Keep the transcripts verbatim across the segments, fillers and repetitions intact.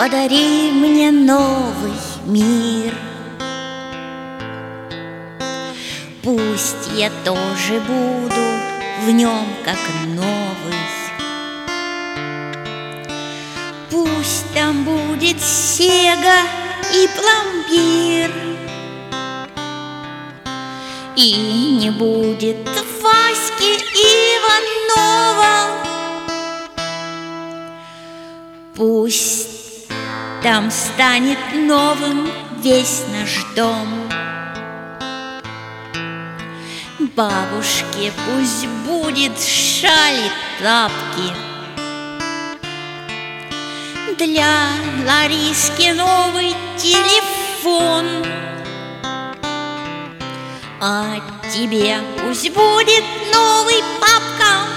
подари мне новый мир. Пусть я тоже буду в нем как новый. Пусть там будет Сега и пломбир, и не будет Васьки Иванова. Пусть там станет новым весь наш дом. Бабушке пусть будет шали, тапки. Для Лариски новый телефон. А тебе пусть будет новый папка.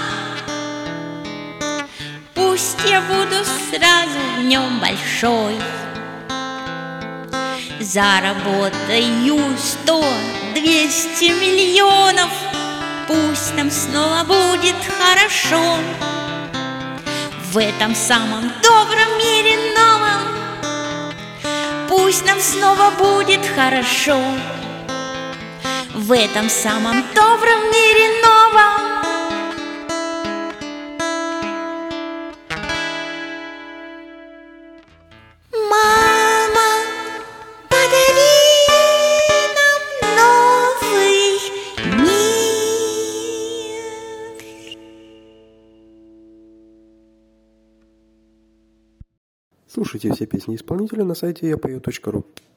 Пусть я буду сразу в нем большой. Заработаю сто, двести миллионов. Пусть нам снова будет хорошо. В этом самом добром мире новом пусть нам снова будет хорошо. В этом самом добром мире новом. Мама, подари нам новый мир. Слушайте все песни исполнителя на сайте я пою точка ру.